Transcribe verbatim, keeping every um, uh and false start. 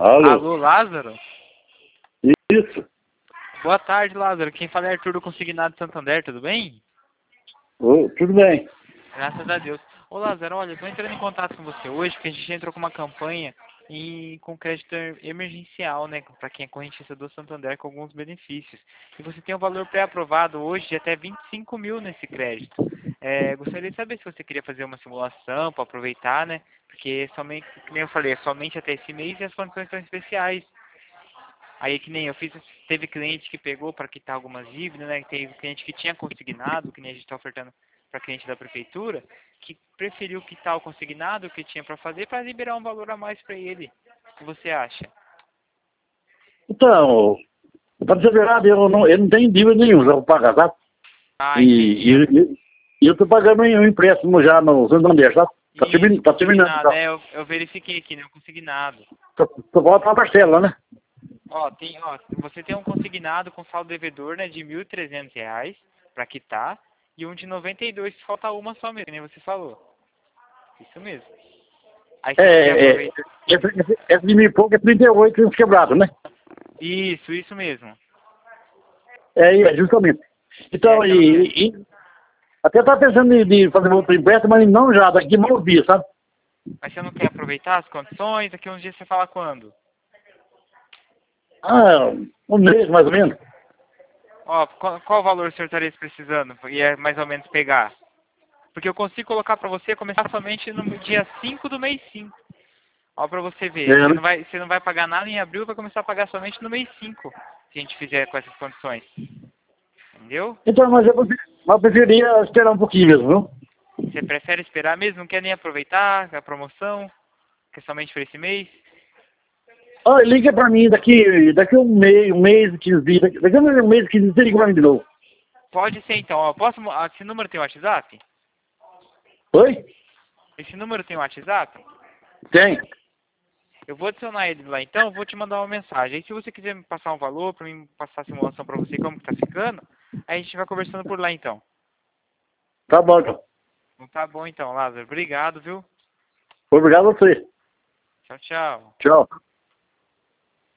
Alô? Alô, Lázaro? Isso. Boa tarde, Lázaro. Quem fala é Arthur do Consignado de Santander, tudo bem? Ô, tudo bem. Graças a Deus. Ô, Lázaro, olha, eu tô entrando em contato com você hoje porque a gente entrou com uma campanha e com crédito emergencial, né, para quem é correntista do Santander com alguns benefícios. E você tem um valor pré-aprovado hoje de até vinte e cinco mil nesse crédito. É, gostaria de saber se você queria fazer uma simulação para aproveitar, né, porque somente, como eu falei, é somente até esse mês e as condições são especiais. Aí que nem eu fiz, teve cliente que pegou para quitar algumas dívidas, né? Teve cliente que tinha consignado, que nem a gente está ofertando para cliente da prefeitura, que preferiu quitar o consignado que tinha para fazer para liberar um valor a mais para ele. O que você acha? Então, para dizer a verdade, eu não, eu não tenho dívida nenhuma, já vou pagar, tá? Ah, E, entendi. e, e eu tô pagando um empréstimo já no Santander, tá? Tá, termi- Isso, tá terminando, consignado, tá? é, eu, eu verifiquei aqui, né? O consignado. Só, só falta uma parcela, né? Ó, tem, ó, você tem um consignado com saldo devedor, né, de mil e trezentos reais para quitar e um de noventa e dois, falta uma só mesmo, que nem você falou. Isso mesmo. Aí É, você não quer é, é, aproveitar? esse, esse de mil e pouco é trinta e oito quebrado, né? Isso, isso mesmo. É, é, justamente. É, Então, você não quer. e, e até tá pensando de, de fazer outro empréstimo, mas não já, daqui a uns dias, sabe? Mas você não quer aproveitar as condições? Daqui uns dias você fala quando? Ah, um mês mais ou menos. Ó, qual, qual valor o senhor estaria precisando? E é mais ou menos pegar? Porque eu consigo colocar pra você começar somente no dia cinco do mês cinco. Ó, pra você ver. É, Você né? não vai, você não vai pagar nada em abril, vai começar a pagar somente no mês cinco. Se a gente fizer com essas condições. Entendeu? Então, mas eu, prefer- mas eu preferia esperar um pouquinho mesmo, viu? Você prefere esperar mesmo? Não quer nem aproveitar a promoção? Que é somente por esse mês? Ah, liga pra mim daqui, daqui um mês, um mês, quinze dias, daqui, daqui um mês, quinze dias, você liga pra mim de novo. Pode ser então. Ó, posso, ah, esse número tem WhatsApp? Oi? Esse número tem WhatsApp? Tem. Eu vou adicionar ele lá então, vou te mandar uma mensagem. Aí se você quiser me passar um valor, pra mim passar a simulação pra você, como que tá ficando, aí a gente vai conversando por lá então. Tá bom, então. Então tá bom então, Lázaro. Obrigado, viu? Obrigado a você. Tchau, tchau. Tchau.